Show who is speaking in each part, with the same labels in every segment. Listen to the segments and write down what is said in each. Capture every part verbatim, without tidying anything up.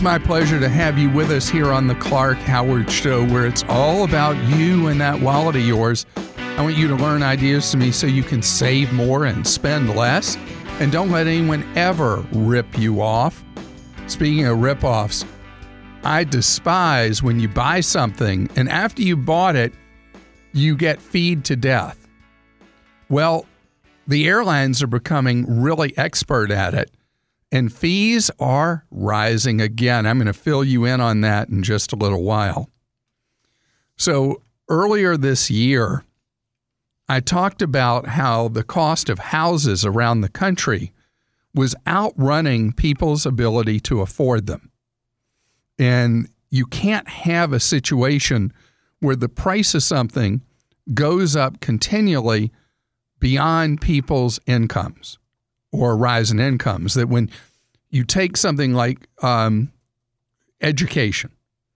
Speaker 1: my pleasure to have you with us here on the Clark Howard Show, where it's all about you and that wallet of yours. I want you to learn ideas from me so you can save more and spend less. And don't let anyone ever rip you off. Speaking of rip-offs, I despise when you buy something and after you bought it, you get feed to death. Well, the airlines are becoming really expert at it, and fees are rising again. I'm going to fill you in on that in just a little while. So earlier this year, I talked about how the cost of houses around the country was outrunning people's ability to afford them. And you can't have a situation where the price of something goes up continually beyond people's incomes or rise in incomes. That when you take something like um, education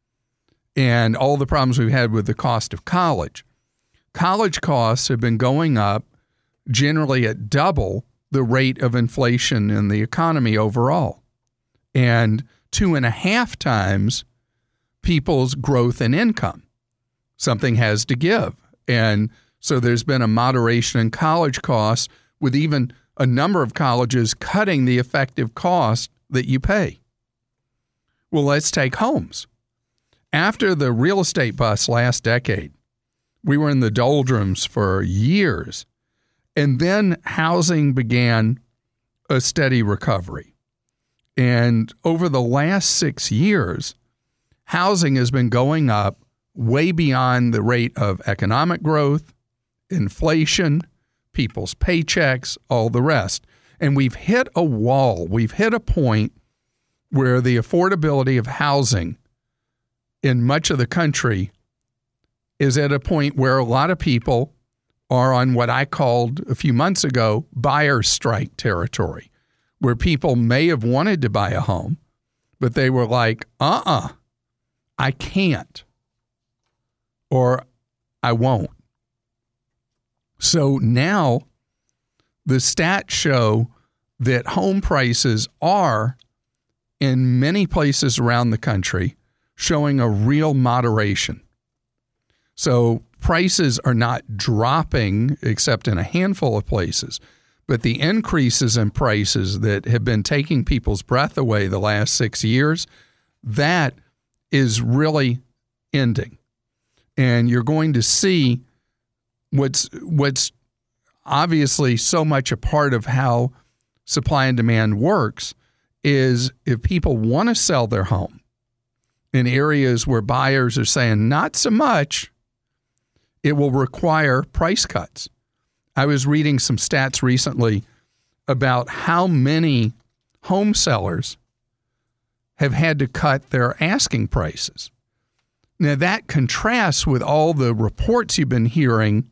Speaker 1: and all the problems we've had with the cost of college, college costs have been going up generally at double the rate of inflation in the economy overall, and two and a half times people's growth in income. Something has to give. And so there's been a moderation in college costs, with even a number of colleges cutting the effective cost that you pay. Well, let's take homes. After the real estate bust last decade, we were in the doldrums for years, and then housing began a steady recovery. And over the last six years, housing has been going up way beyond the rate of economic growth, inflation, people's paychecks, all the rest. And we've hit a wall. We've hit a point where the affordability of housing in much of the country is at a point where a lot of people are on what I called a few months ago buyer's strike territory, where people may have wanted to buy a home, but they were like, uh-uh, I can't, or I won't. So now the stats show that home prices are, in many places around the country, showing a real moderation. So prices are not dropping except in a handful of places, but the increases in prices that have been taking people's breath away the last six years, that is really ending. And you're going to see what's what's obviously so much a part of how supply and demand works is if people want to sell their home in areas where buyers are saying not so much, it will require price cuts. I was reading some stats recently about how many home sellers have had to cut their asking prices. Now, that contrasts with all the reports you've been hearing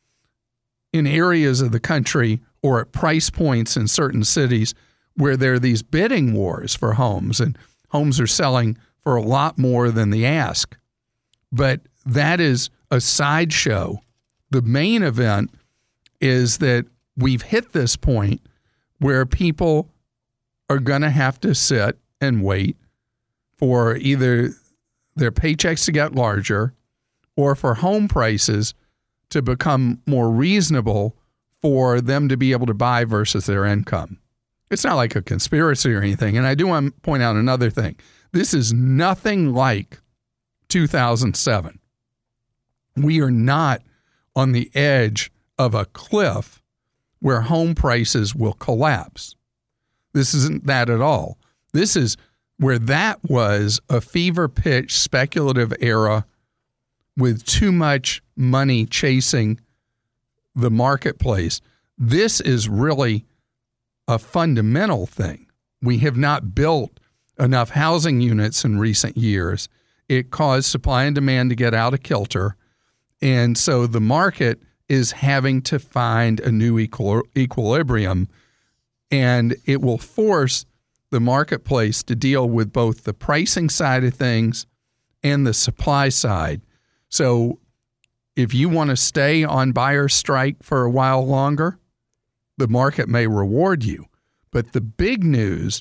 Speaker 1: in areas of the country or at price points in certain cities where there are these bidding wars for homes, and homes are selling for a lot more than the ask. But that is a sideshow. The main event is that we've hit this point where people are going to have to sit and wait for either their paychecks to get larger or for home prices to become more reasonable for them to be able to buy versus their income. It's not like a conspiracy or anything. And I do want to point out another thing. This is nothing like two thousand seven. We are not on the edge of a cliff where home prices will collapse. This isn't that at all. This is where that was a fever pitch speculative era with too much money chasing the marketplace. This is really a fundamental thing. We have not built enough housing units in recent years. It caused supply and demand to get out of kilter. And so the market is having to find a new equil- equilibrium, and it will force the marketplace to deal with both the pricing side of things and the supply side. So if you want to stay on buyer strike for a while longer, the market may reward you. But the big news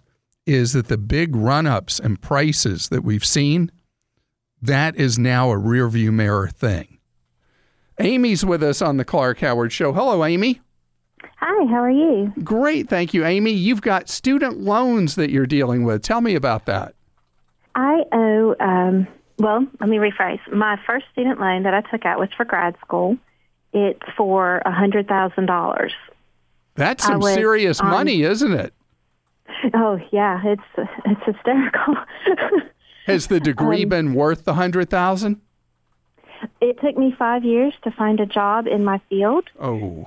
Speaker 1: is that the big run-ups and prices that we've seen, that is now a rearview mirror thing. Amy's with us on the Clark Howard Show. Hello, Amy.
Speaker 2: Hi, how are you?
Speaker 1: Great, thank you, Amy. You've got student loans that you're dealing with. Tell me about that.
Speaker 2: I owe, um, well, let me rephrase. My first student loan that I took out was for grad school. It's for one hundred thousand dollars.
Speaker 1: That's some serious on, money, isn't it?
Speaker 2: Oh, yeah, it's it's hysterical.
Speaker 1: Has the degree um, been worth the one hundred thousand dollars?
Speaker 2: It took me five years to find a job in my field.
Speaker 1: Oh.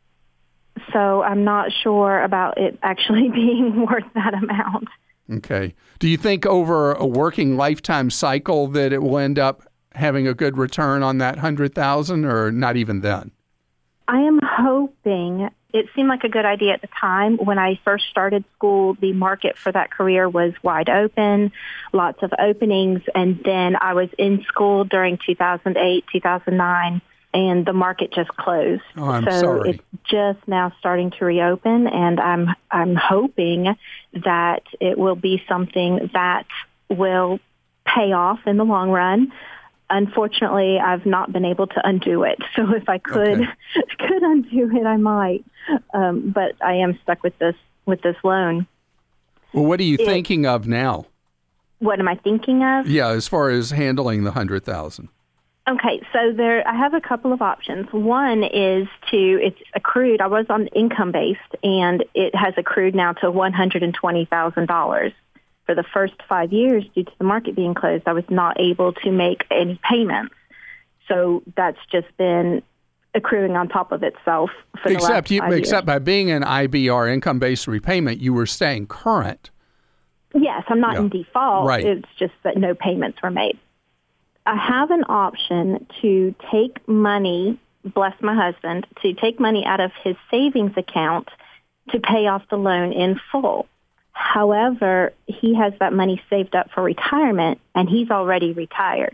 Speaker 2: So I'm not sure about it actually being worth that amount.
Speaker 1: Okay. Do you think over a working lifetime cycle that it will end up having a good return on that one hundred thousand dollars, or not even then?
Speaker 2: I am hoping. It seemed like a good idea at the time. When I first started school, the market for that career was wide open, lots of openings, and then I was in school during two thousand eight, two thousand nine, and the market just closed.
Speaker 1: Oh, I'm
Speaker 2: so
Speaker 1: sorry.
Speaker 2: It's just now starting to reopen, and I'm I'm hoping that it will be something that will pay off in the long run. Unfortunately, I've not been able to undo it. So if I could okay. could undo it, I might. Um, but I am stuck with this with this loan.
Speaker 1: Well, what are you
Speaker 2: it,
Speaker 1: thinking of now?
Speaker 2: What am I thinking of?
Speaker 1: Yeah, as far as handling the one hundred thousand dollars.
Speaker 2: Okay, so there I have a couple of options. One is to, it's accrued. I was on income-based, and it has accrued now to one hundred twenty thousand dollars. For the first five years, due to the market being closed, I was not able to make any payments. So that's just been accruing on top of itself for the
Speaker 1: except
Speaker 2: last
Speaker 1: you,
Speaker 2: five
Speaker 1: Except
Speaker 2: years.
Speaker 1: by being an I B R, income-based repayment, you were staying current.
Speaker 2: Yes, I'm not
Speaker 1: yeah.
Speaker 2: in default.
Speaker 1: Right.
Speaker 2: It's just that no payments were made. I have an option to take money, bless my husband, to take money out of his savings account to pay off the loan in full. However, he has that money saved up for retirement, and he's already retired.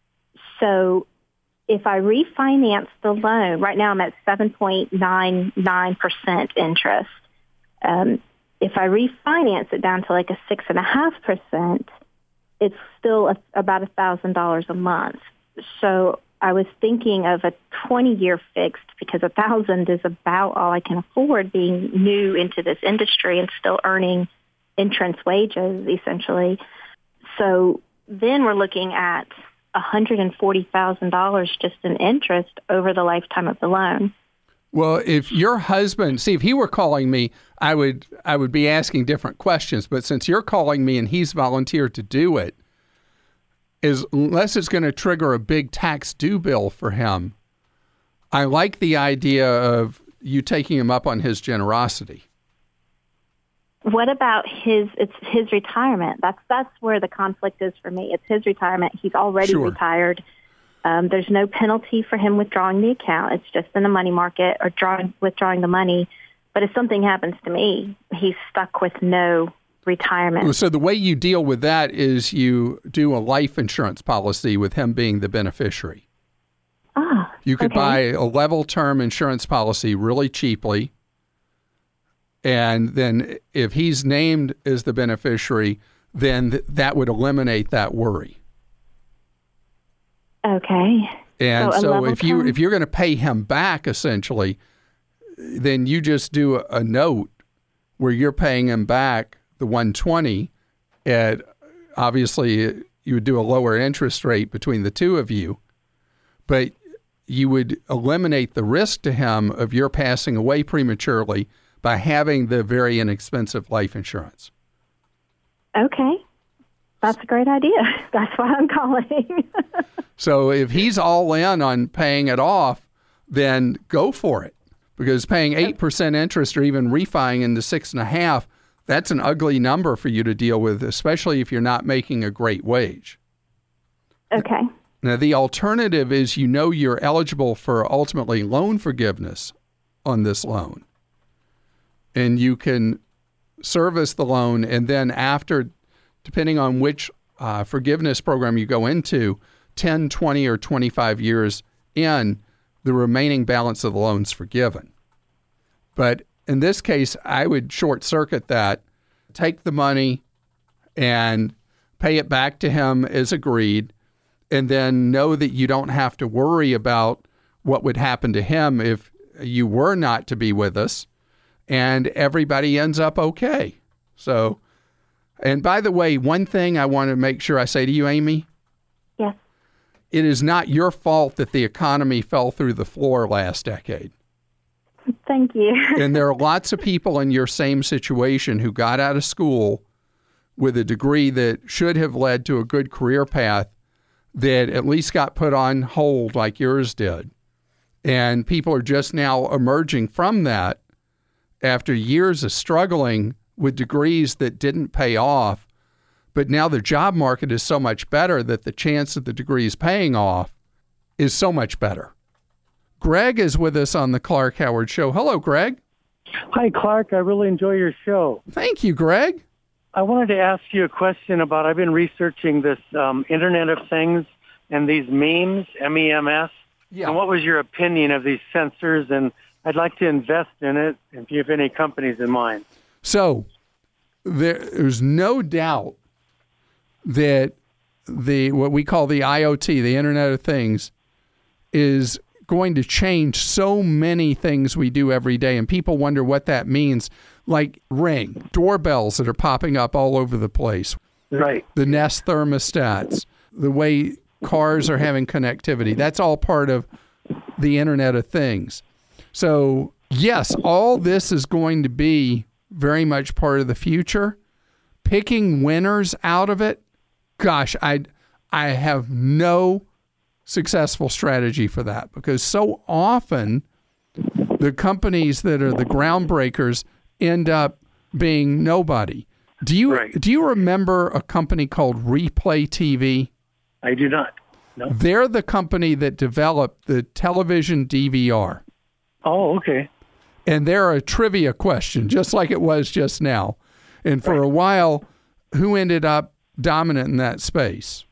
Speaker 2: So if I refinance the loan, right now I'm at seven point nine nine percent interest. Um, if I refinance it down to like a six point five percent, it's still a, about one thousand dollars a month. So I was thinking of a twenty-year fixed because one thousand dollars is about all I can afford being new into this industry and still earning entrance wages, essentially. So then we're looking at one hundred forty thousand dollars just in interest over the lifetime of the loan.
Speaker 1: Well, if your husband, see, if he were calling me, I would I would be asking different questions. But since you're calling me and he's volunteered to do it, is unless it's going to trigger a big tax due bill for him, I like the idea of you taking him up on his generosity.
Speaker 2: What about his, it's his retirement? That's that's where the conflict is for me. It's his retirement. He's already
Speaker 1: Sure.
Speaker 2: retired. Um, there's no penalty for him withdrawing the account. It's just in the money market or drawing, withdrawing the money. But if something happens to me, he's stuck with no retirement.
Speaker 1: So the way you deal with that is you do a life insurance policy with him being the beneficiary.
Speaker 2: Ah,
Speaker 1: You could
Speaker 2: okay.
Speaker 1: buy a level term insurance policy really cheaply. And then if he's named as the beneficiary, then th- that would eliminate that worry.
Speaker 2: Okay.
Speaker 1: And
Speaker 2: so,
Speaker 1: so if you
Speaker 2: term?
Speaker 1: if you're going to pay him back, essentially, then you just do a, a note where you're paying him back the one hundred twenty at, obviously you would do a lower interest rate between the two of you, but you would eliminate the risk to him of your passing away prematurely by having the very inexpensive life insurance.
Speaker 2: Okay. That's a great idea. That's why I'm calling.
Speaker 1: So if he's all in on paying it off, then go for it. Because paying eight percent interest or even refining into six and a half, that's an ugly number for you to deal with, especially if you're not making a great wage.
Speaker 2: Okay.
Speaker 1: Now, the alternative is you know you're eligible for ultimately loan forgiveness on this loan. And you can service the loan, and then after, depending on which uh, forgiveness program you go into, ten, twenty, or twenty-five years in, the remaining balance of the loan's forgiven. But in this case, I would short-circuit that. take the money and pay it back to him as agreed, and then know that you don't have to worry about what would happen to him if you were not to be with us, and everybody ends up okay. So, and by the way, one thing I want to make sure I say to you, Amy.
Speaker 2: Yes.
Speaker 1: It is not your fault that the economy fell through the floor last decade.
Speaker 2: Thank you.
Speaker 1: And there are lots of people in your same situation who got out of school with a degree that should have led to a good career path that at least got put on hold like yours did. And people are just now emerging from that after years of struggling with degrees that didn't pay off. But now the job market is so much better that the chance of the degrees paying off is so much better. Greg is with us on the Clark Howard Show. Hello, Greg.
Speaker 3: Hi, Clark. I really enjoy your show.
Speaker 1: Thank you, Greg.
Speaker 3: I wanted to ask you a question about, I've been researching this um, Internet of Things and these memes, M E M S.
Speaker 1: Yeah.
Speaker 3: And what was your opinion of these sensors? And I'd like to invest in it if you have any companies in mind.
Speaker 1: So there, there's no doubt that the what we call the I O T, the Internet of Things, is going to change so many things we do every day, and people wonder what that means. Like Ring, doorbells that are popping up all over the place.
Speaker 3: Right.
Speaker 1: The Nest thermostats, the way cars are having connectivity. That's all part of the Internet of Things. So, yes, all this is going to be very much part of the future. Picking winners out of it, gosh, I I have no successful strategy for that, because so often the companies that are the groundbreakers end up being nobody. Do you
Speaker 3: right.
Speaker 1: do you remember a company called Replay T V?
Speaker 3: I do not. No.
Speaker 1: They're the company that developed the television D V R.
Speaker 3: Oh, okay.
Speaker 1: And they're a trivia question, just like it was just now. And for
Speaker 3: right.
Speaker 1: a while, who ended up dominant in that space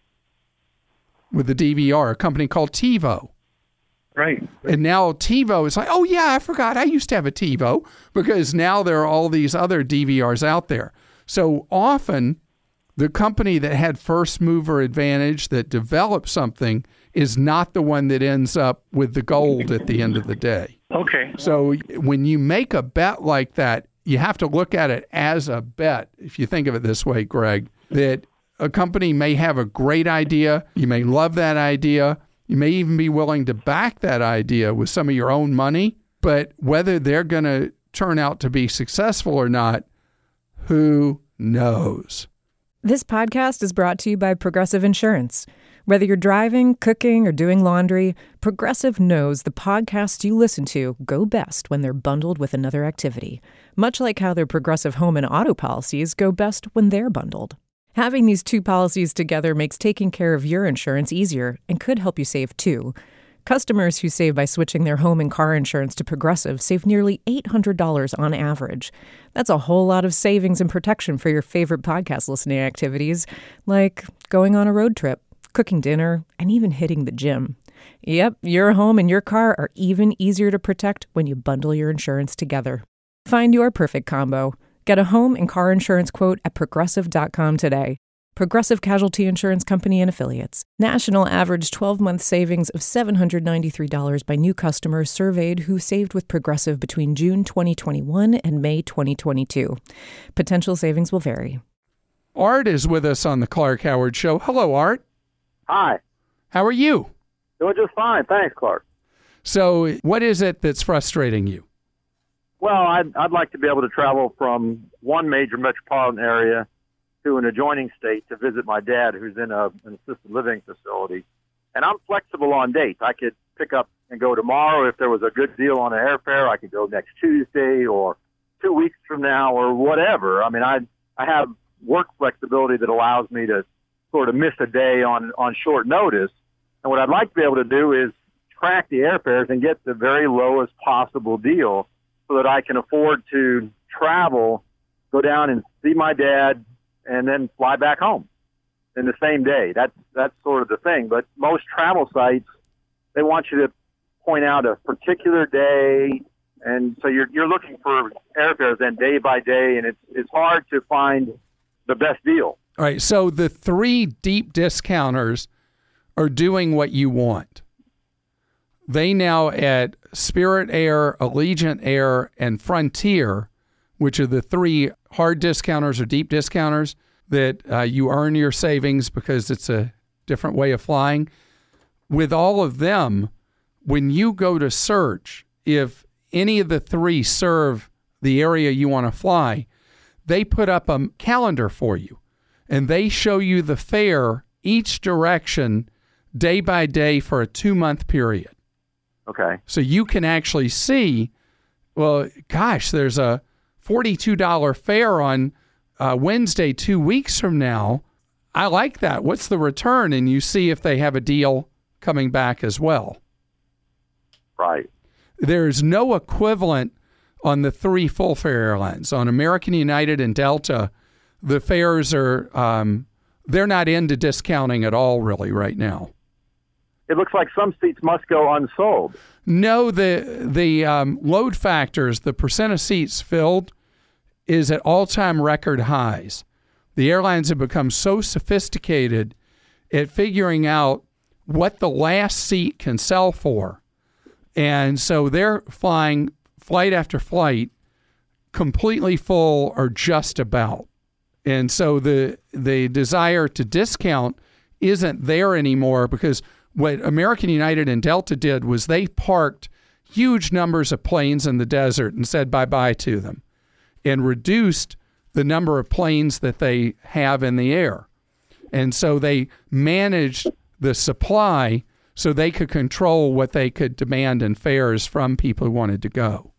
Speaker 1: with the D V R? A company called TiVo.
Speaker 3: Right.
Speaker 1: And now TiVo is like, oh, yeah, I forgot. I used to have a TiVo, because now there are all these other D V Rs out there. So often the company that had first mover advantage, that developed something, is not the one that ends up with the gold at the end of the day.
Speaker 3: Okay.
Speaker 1: So when you make a bet like that, you have to look at it as a bet. If you think of it this way, Greg, that a company may have a great idea. You may love that idea. You may even be willing to back that idea with some of your own money. But whether they're going to turn out to be successful or not, who knows?
Speaker 4: This podcast is brought to you by Progressive Insurance. Whether you're driving, cooking, or doing laundry, Progressive knows the podcasts you listen to go best when they're bundled with another activity, much like how their Progressive home and auto policies go best when they're bundled. Having these two policies together makes taking care of your insurance easier and could help you save too. Customers who save by switching their home and car insurance to Progressive save nearly eight hundred dollars on average. That's a whole lot of savings and protection for your favorite podcast listening activities, like going on a road trip, cooking dinner, and even hitting the gym. Yep, your home and your car are even easier to protect when you bundle your insurance together. Find your perfect combo. Get a home and car insurance quote at progressive dot com today. Progressive Casualty Insurance Company and Affiliates. National average twelve-month savings of seven hundred ninety-three dollars by new customers surveyed who saved with Progressive between June twenty twenty-one and May twenty twenty-two. Potential savings will vary.
Speaker 1: Art is with us on the Clark Howard Show. Hello, Art.
Speaker 5: Hi.
Speaker 1: How are you?
Speaker 5: Doing just fine. Thanks, Clark.
Speaker 1: So what is it that's frustrating you?
Speaker 5: Well, I'd, I'd like to be able to travel from one major metropolitan area to an adjoining state to visit my dad, who's in a, an assisted living facility. And I'm flexible on dates. I could pick up and go tomorrow. If there was a good deal on an airfare, I could go next Tuesday or two weeks from now or whatever. I mean, I I have work flexibility that allows me to sort of miss a day on, on short notice. And what I'd like to be able to do is track the airfares and get the very lowest possible deal so that I can afford to travel, go down and see my dad, and then fly back home in the same day. That's that's sort of the thing. But most travel sites, they want you to point out a particular day, And so you're you're looking for airfares then day by day, and it's it's hard to find the best deal.
Speaker 1: All right, so the three deep discounters are doing what you want. They now at Spirit Air, Allegiant Air, and Frontier, which are the three hard discounters or deep discounters that uh, you earn your savings because it's a different way of flying. With all of them, when you go to search, if any of the three serve the area you want to fly, they put up a calendar for you, and they show you the fare each direction day by day for a two-month period.
Speaker 5: Okay.
Speaker 1: So you can actually see, well, gosh, there's a forty-two dollars fare on uh, Wednesday two weeks from now. I like that. What's the return? And you see if they have a deal coming back as well.
Speaker 5: Right.
Speaker 1: There's no equivalent on the three full fare airlines. On American, United, and Delta, the fares are, um, they're not into discounting at all really right now.
Speaker 5: It looks like some seats must go unsold.
Speaker 1: No, the the um, load factors, the percent of seats filled, is at all-time record highs. The airlines have become so sophisticated at figuring out what the last seat can sell for. And so they're flying flight after flight completely full or just about. And so the the desire to discount isn't there anymore, because what American, United, and Delta did was they parked huge numbers of planes in the desert and said bye-bye to them and reduced the number of planes that they have in the air. And so they managed the supply so they could control what they could demand in fares from people who wanted to go.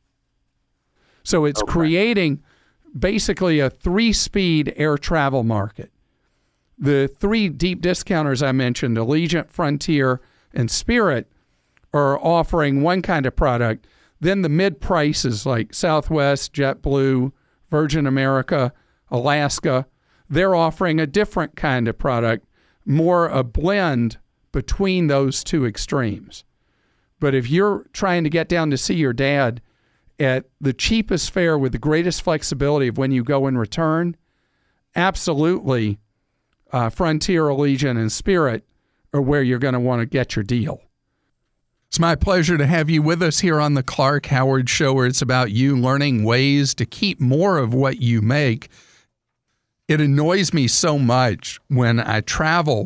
Speaker 1: So it's okay. Creating basically a three-speed air travel market. The three deep discounters I mentioned, Allegiant, Frontier, and Spirit, are offering one kind of product. Then the mid-prices like Southwest, JetBlue, Virgin America, Alaska, they're offering a different kind of product, more a blend between those two extremes. But if you're trying to get down to see your dad at the cheapest fare with the greatest flexibility of when you go and return, absolutely, uh, Frontier, Allegiant, and Spirit are where you're going to want to get your deal. It's my pleasure to have you with us here on the Clark Howard Show, where it's about you learning ways to keep more of what you make. It annoys me so much when I travel.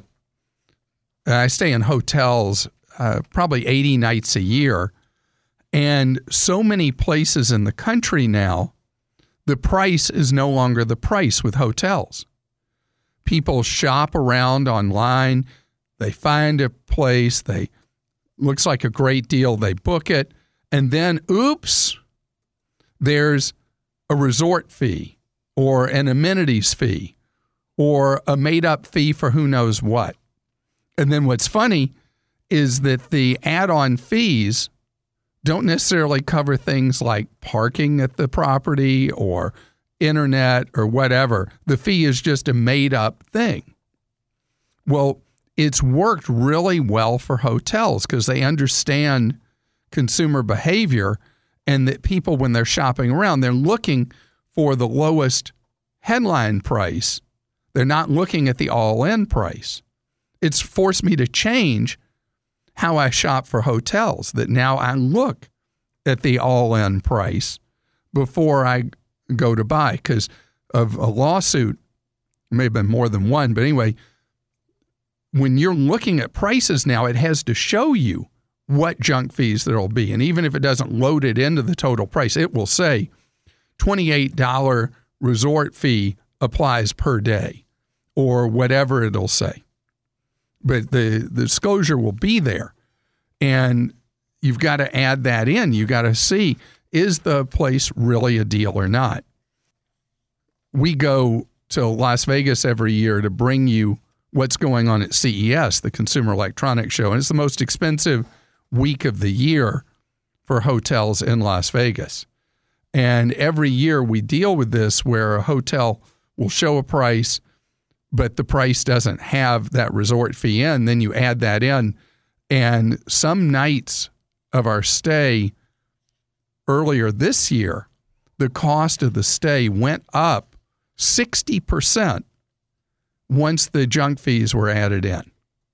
Speaker 1: I stay in hotels uh, probably eighty nights a year, and so many places in the country now, the price is no longer the price with hotels. People shop around online, they find a place, they looks like a great deal, they book it, and then, oops, there's a resort fee or an amenities fee or a made-up fee for who knows what. And then what's funny is that the add-on fees don't necessarily cover things like parking at the property or internet or whatever. The fee is just a made-up thing. Well, it's worked really well for hotels because they understand consumer behavior, and that people, when they're shopping around, they're looking for the lowest headline price. They're not looking at the all-in price. It's forced me to change how I shop for hotels, that now I look at the all-in price before I go to buy because of a lawsuit. It may have been more than one, but anyway, when you're looking at prices now, it has to show you what junk fees there will be. And even if it doesn't load it into the total price, it will say twenty-eight dollars resort fee applies per day or whatever it'll say. But the, the disclosure will be there. And you've got to add that in. You've got to see, is the place really a deal or not? We go to Las Vegas every year to bring you what's going on at C E S, the Consumer Electronics Show. And it's the most expensive week of the year for hotels in Las Vegas. And every year we deal with this where a hotel will show a price, but the price doesn't have that resort fee in. Then you add that in. And some nights of our stay, earlier this year, the cost of the stay went up sixty percent once the junk fees were added in.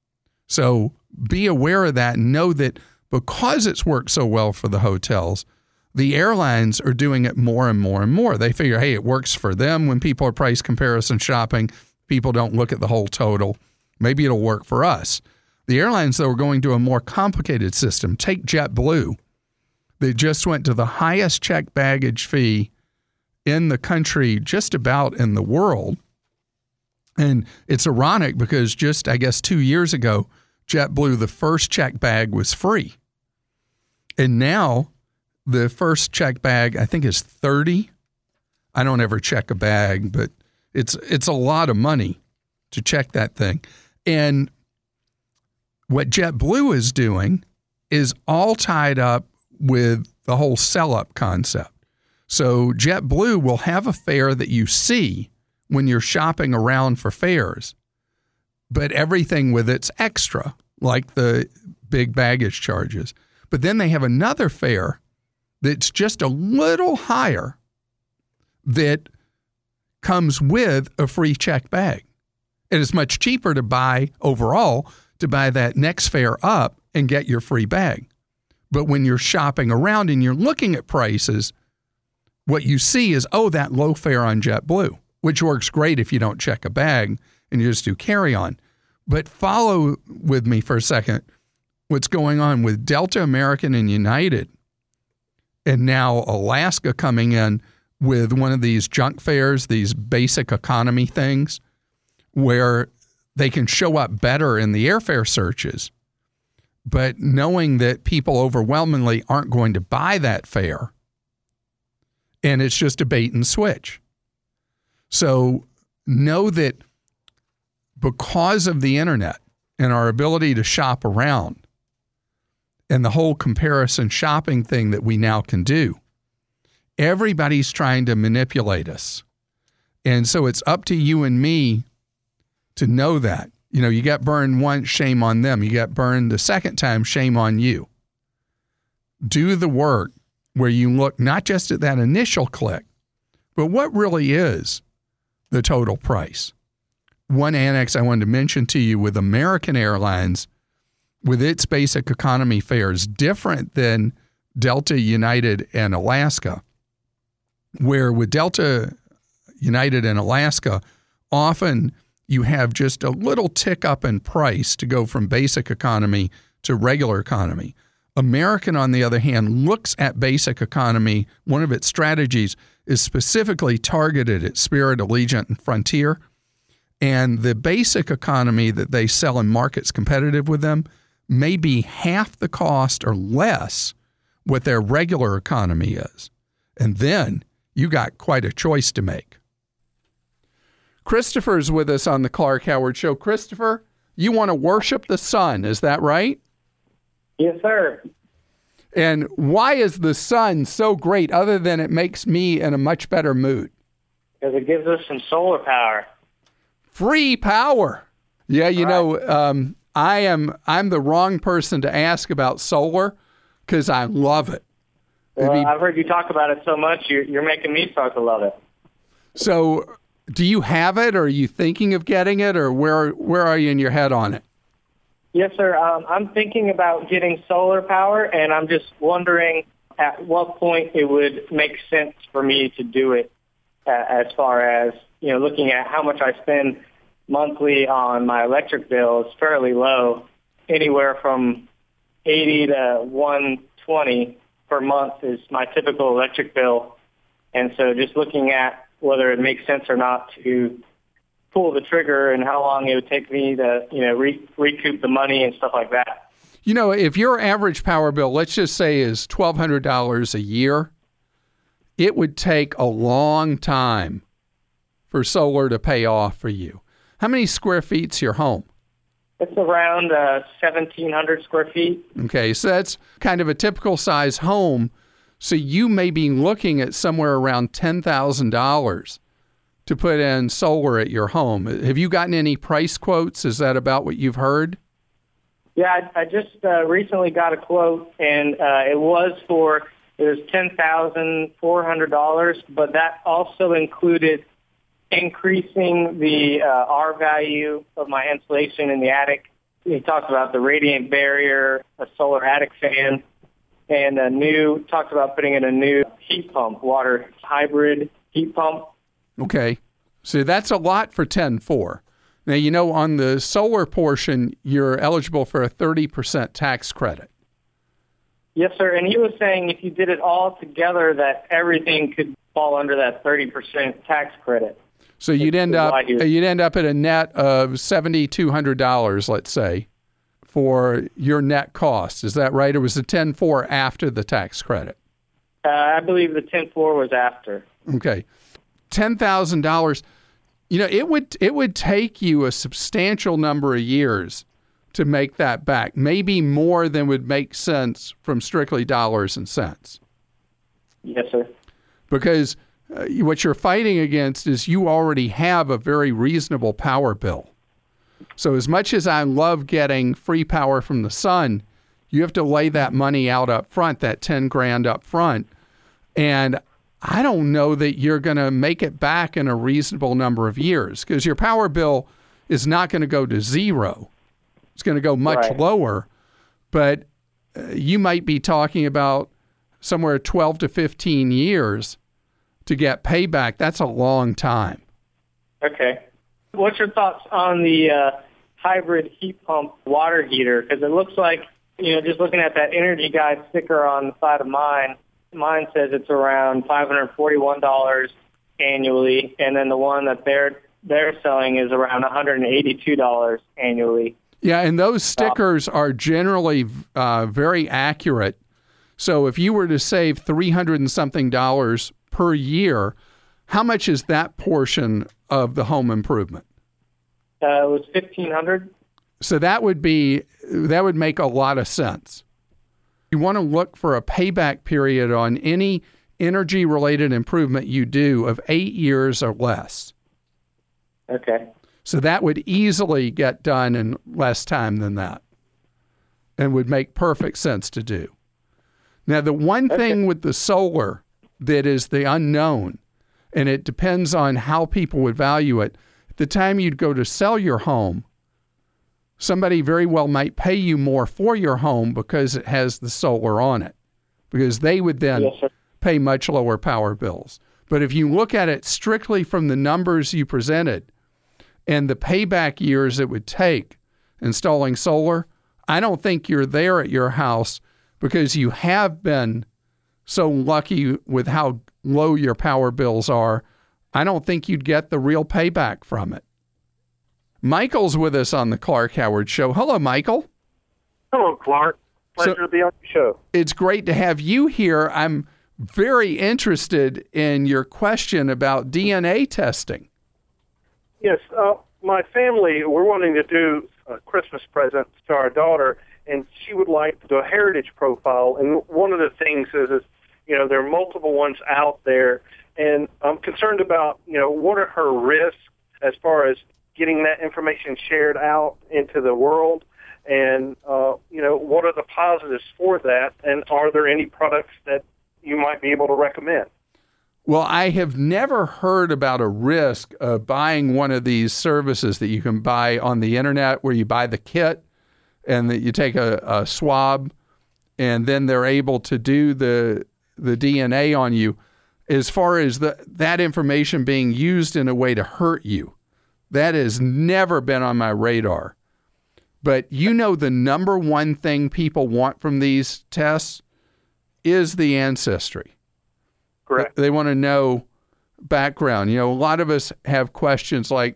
Speaker 1: So be aware of that and know that because it's worked so well for the hotels, the airlines are doing it more and more and more. They figure, hey, it works for them when people are price comparison shopping. People don't look at the whole total. Maybe it'll work for us. The airlines, though, are going to a more complicated system. Take JetBlue. They just went to the highest checked baggage fee in the country, just about in the world. And it's ironic because just, I guess, two years ago, JetBlue, the first checked bag was free. And now the first checked bag, I think, is thirty dollars. I don't ever check a bag, but it's it's a lot of money to check that thing. And what JetBlue is doing is all tied up with the whole sell-up concept. So JetBlue will have a fare that you see when you're shopping around for fares, but everything with it's extra, like the big baggage charges. But then they have another fare that's just a little higher that comes with a free check bag. It is much cheaper to buy overall, to buy that next fare up and get your free bag. But when you're shopping around and you're looking at prices, what you see is, oh, that low fare on JetBlue, which works great if you don't check a bag and you just do carry-on. But follow with me for a second what's going on with Delta, American, and United, and now Alaska coming in with one of these junk fares, these basic economy things, where they can show up better in the airfare searches. But knowing that people overwhelmingly aren't going to buy that fare, and it's just a bait and switch. So know that because of the internet and our ability to shop around and the whole comparison shopping thing that we now can do, everybody's trying to manipulate us. And so it's up to you and me to know that. You know, you got burned once, shame on them. You got burned the second time, shame on you. Do the work where you look not just at that initial click, but what really is the total price. One annex I wanted to mention to you with American Airlines, with its basic economy fares, different than Delta, United, and Alaska, where with Delta, United, and Alaska, often you have just a little tick up in price to go from basic economy to regular economy. American, on the other hand, looks at basic economy. One of its strategies is specifically targeted at Spirit, Allegiant, and Frontier. And the basic economy that they sell in markets competitive with them may be half the cost or less what their regular economy is. And then you got quite a choice to make. Christopher's with us on the Clark Howard Show. Christopher, you want to worship the sun, is that right?
Speaker 6: Yes, sir.
Speaker 1: And why is the sun so great other than it makes me in a much better mood?
Speaker 6: Because it gives us some solar power.
Speaker 1: Free power. Yeah, you
Speaker 6: All
Speaker 1: know,
Speaker 6: right.
Speaker 1: um, I am I'm the wrong person to ask about solar because I love it.
Speaker 6: Well,
Speaker 1: I mean,
Speaker 6: I've heard you talk about it so much, you're, you're making me start to love it.
Speaker 1: So do you have it, or are you thinking of getting it, or where where are you in your head on it?
Speaker 6: Yes, sir. Um, I'm thinking about getting solar power, and I'm just wondering at what point it would make sense for me to do it, uh, as far as, you know, looking at how much I spend monthly on my electric bill is fairly low, anywhere from eighty to one twenty per month is my typical electric bill. And so just looking at whether it makes sense or not to pull the trigger and how long it would take me to, you know, re- recoup the money and stuff like that.
Speaker 1: You know, if your average power bill, let's just say, is twelve hundred dollars a year, it would take a long time for solar to pay off for you. How many square feet's your home?
Speaker 6: It's around uh, seventeen hundred square feet.
Speaker 1: Okay, so that's kind of a typical size home. So you may be looking at somewhere around ten thousand dollars to put in solar at your home. Have you gotten any price quotes? Is that about what you've heard?
Speaker 6: Yeah, I, I just uh, recently got a quote, and uh, it was for it was ten thousand four hundred dollars, but that also included increasing the uh, R value of my insulation in the attic. He talked about the radiant barrier, a solar attic fan, and a new, talked about putting in a new heat pump, water hybrid heat pump.
Speaker 1: Okay. So that's a lot for ten four. Now, you know, on the solar portion, you're eligible for a thirty percent tax credit.
Speaker 6: Yes, sir. And he was saying if you did it all together, that everything could fall under that thirty percent tax credit.
Speaker 1: So you'd end up you'd end up at a net of seven thousand two hundred dollars, let's say, for your net cost. Is that right? Or was the ten four after the tax credit?
Speaker 6: Uh, I believe the ten four was after.
Speaker 1: Okay. ten thousand dollars. You know, it would it would take you a substantial number of years to make that back, maybe more than would make sense from strictly dollars and cents.
Speaker 6: Yes, sir.
Speaker 1: Because uh, what you're fighting against is you already have a very reasonable power bill. So as much as I love getting free power from the sun, you have to lay that money out up front, that ten grand up front. And I don't know that you're going to make it back in a reasonable number of years, because your power bill is not going to go to zero. It's going to go much
Speaker 6: right.
Speaker 1: lower, but uh, you might be talking about somewhere twelve to fifteen years to get payback. That's a long time.
Speaker 6: Okay. What's your thoughts on the uh, hybrid heat pump water heater? Because it looks like, you know, just looking at that Energy Guide sticker on the side of mine, mine says it's around five hundred forty-one dollars annually, and then the one that they're they're selling is around one hundred eighty-two dollars annually.
Speaker 1: Yeah, and those stickers are generally uh, very accurate. So if you were to save three hundred and something dollars per year, how much is that portion of the home improvement?
Speaker 6: Uh, it was fifteen hundred dollars.
Speaker 1: So that would be that would make a lot of sense. You want to look for a payback period on any energy-related improvement you do of eight years or less.
Speaker 6: Okay.
Speaker 1: So that would easily get done in less time than that and would make perfect sense to do. Now, the one
Speaker 6: okay.
Speaker 1: thing with the solar that is the unknown, and it depends on how people would value it, at the time you'd go to sell your home, somebody very well might pay you more for your home because it has the solar on it, because they would then
Speaker 6: yes, sir.
Speaker 1: pay much lower power bills. But if you look at it strictly from the numbers you presented and the payback years it would take installing solar, I don't think you're there at your house because you have been so lucky with how low your power bills are. I don't think you'd get the real payback from it. Michael's with us on the Clark Howard Show. Hello, Michael.
Speaker 7: Hello, Clark. Pleasure
Speaker 1: So,
Speaker 7: to be on the show.
Speaker 1: It's great to have you here. I'm very interested in your question about D N A testing.
Speaker 7: Yes, uh, my family, we're wanting to do a Christmas present to our daughter, and she would like to do a heritage profile. And one of the things is, is, you know, there are multiple ones out there, and I'm concerned about, you know, what are her risks as far as getting that information shared out into the world, and, uh, you know, what are the positives for that, and are there any products that you might be able to recommend?
Speaker 1: Well, I have never heard about a risk of buying one of these services that you can buy on the internet where you buy the kit and that you take a, a swab and then they're able to do the the D N A on you, as far as the, that information being used in a way to hurt you. That has never been on my radar. But you know, the number one thing people want from these tests is the ancestry.
Speaker 7: Correct.
Speaker 1: They want to know background. You know, a lot of us have questions like,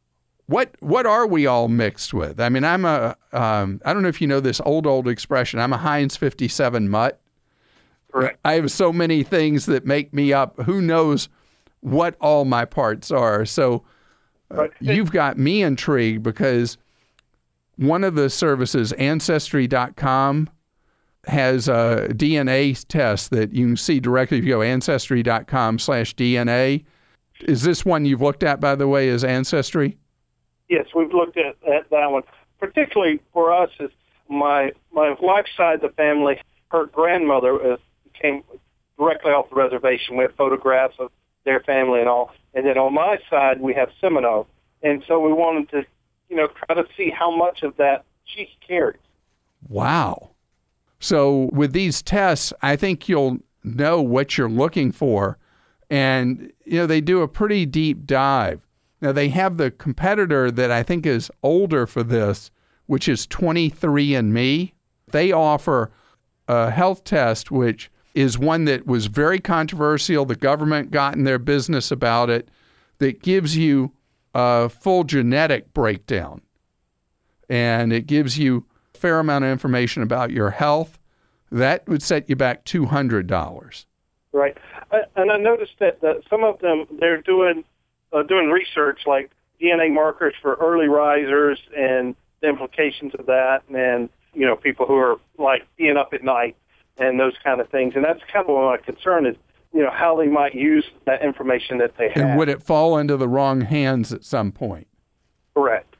Speaker 1: what what are we all mixed with? I mean, I'm a, um, I don't know if you know this old, old expression, I'm a Heinz fifty-seven mutt.
Speaker 7: Correct.
Speaker 1: I have so many things that make me up. Who knows what all my parts are? So uh, you've got me intrigued because one of the services, Ancestry dot com, has a D N A test that you can see directly if you go Ancestry dot com slash D N A. Is this one you've looked at, by the way, is Ancestry?
Speaker 7: Yes, we've looked at, at that one. Particularly for us, is my my wife's side of the family, her grandmother uh, came directly off the reservation. We have photographs of their family and all. And then on my side, we have Seminole. And so we wanted to, you know, try to see how much of that she carries.
Speaker 1: Wow. So with these tests, I think you'll know what you're looking for. And, you know, they do a pretty deep dive. Now, they have the competitor that I think is older for this, which is twenty-three and me. They offer a health test, which is one that was very controversial. The government got in their business about it, that gives you a full genetic breakdown. And it gives you a fair amount of information about your health. That would set you back two hundred dollars.
Speaker 7: Right. Uh, and I noticed that, that some of them, they're doing uh, doing research like D N A markers for early risers and the implications of that, and, you know, people who are, like, being up at night and those kind of things. And that's kind of what my concern is, you know, how they might use that information that they have.
Speaker 1: And would it fall into the wrong hands at some point?
Speaker 7: Correct.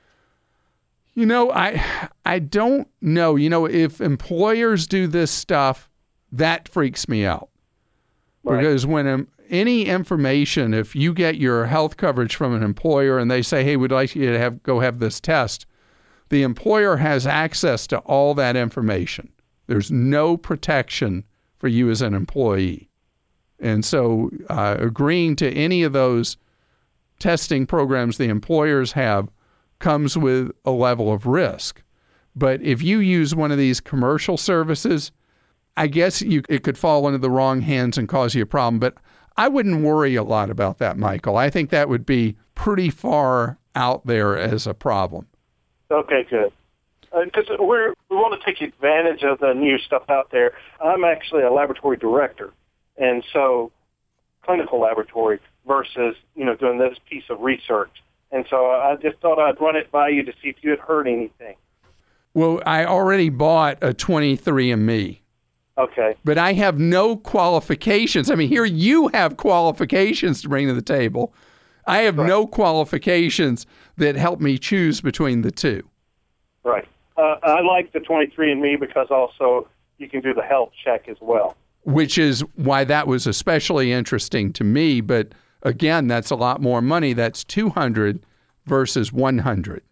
Speaker 1: You know, I I don't know. You know, if employers do this stuff, that freaks me out. Right. Because when um, any information, if you get your health coverage from an employer and they say, hey, we'd like you to have go have this test, the employer has access to all that information. There's no protection for you as an employee. And so uh, agreeing to any of those testing programs the employers have comes with a level of risk. But if you use one of these commercial services, I guess you it could fall into the wrong hands and cause you a problem. But I wouldn't worry a lot about that, Michael. I think that would be pretty far out there as a problem.
Speaker 7: Okay, good. Because uh, we're we want to take advantage of the new stuff out there. I'm actually a laboratory director, and so clinical laboratory versus, you know, doing this piece of research. And so I just thought I'd run it by you to see if you had heard anything.
Speaker 1: Well, I already bought a twenty-three and me.
Speaker 7: Okay.
Speaker 1: But I have no qualifications. I mean, here you have qualifications to bring to the table. I have
Speaker 7: right.
Speaker 1: no qualifications that help me choose between the two.
Speaker 7: Right. Uh, I like the twenty-three and me because also you can do the health check as well.
Speaker 1: Which is why that was especially interesting to me. But again, that's a lot more money. That's two hundred dollars versus one hundred dollars.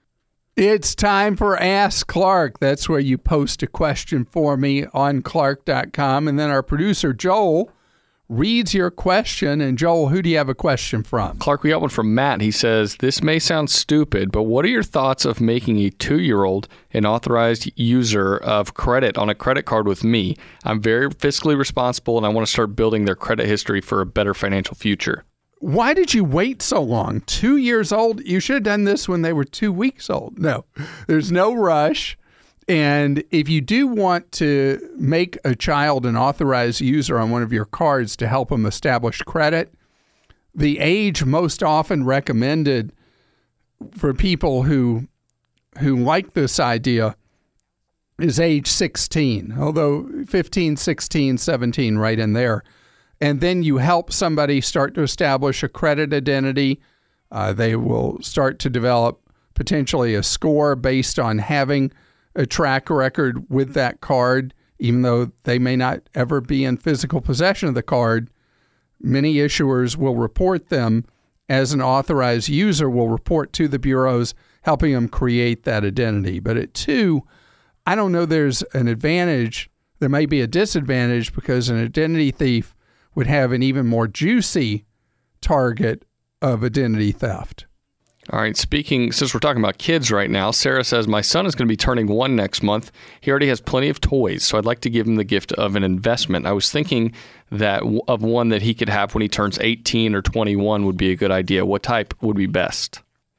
Speaker 1: It's time for Ask Clark. That's where you post a question for me on Clark dot com. And then our producer, Joel, reads your question. And Joel, who do you have a question from?
Speaker 8: Clark, we got one from Matt. He says, this may sound stupid, but what are your thoughts of making a two-year-old an authorized user of credit on a credit card with me? I'm very fiscally responsible, and I want to start building their credit history for a better financial future.
Speaker 1: Why did you wait so long? Two years old? You should have done this when they were two weeks old. No, there's no rush. And if you do want to make a child an authorized user on one of your cards to help them establish credit, the age most often recommended for people who who like this idea is age sixteen, although fifteen, sixteen, seventeen, right in there. And then you help somebody start to establish a credit identity. Uh, they will start to develop potentially a score based on having a track record with that card, even though they may not ever be in physical possession of the card. Many issuers will report them as an authorized user, will report to the bureaus, helping them create that identity. But at two, I don't know there's an advantage. There may be a disadvantage because an identity thief would have an even more juicy target of identity theft.
Speaker 8: All right, speaking, since we're talking about kids right now, Sarah says, my son is going to be turning one next month. He already has plenty of toys, so I'd like to give him the gift of an investment. I was thinking that of one that he could have when he turns eighteen or twenty-one would be a good idea. What type would be best?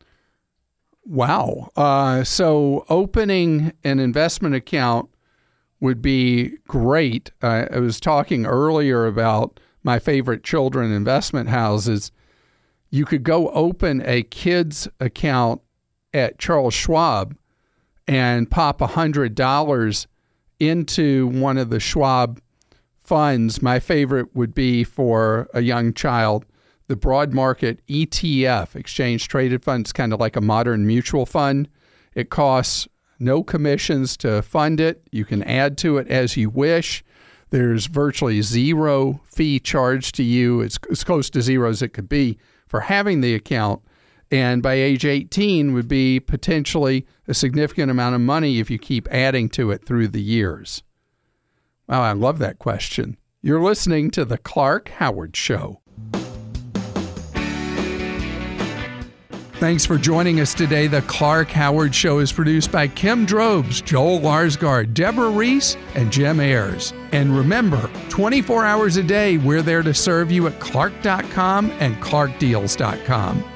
Speaker 1: Wow. Uh, so opening an investment account would be great. Uh, I was talking earlier about my favorite children investment houses. You could go open a kid's account at Charles Schwab and pop one hundred dollars into one of the Schwab funds. My favorite would be for a young child, the broad market E T F, exchange traded fund. It's kind of like a modern mutual fund. It costs no commissions to fund it. You can add to it as you wish. There's virtually zero fee charged to you. It's as close to zero as it could be for having the account. And by age eighteen would be potentially a significant amount of money if you keep adding to it through the years. Wow, I love that question. You're listening to The Clark Howard Show. Thanks for joining us today. The Clark Howard Show is produced by Kim Drobes, Joel Larsgaard, Deborah Reese, and Jim Ayers. And remember, twenty-four hours a day, we're there to serve you at clark dot com and clark deals dot com.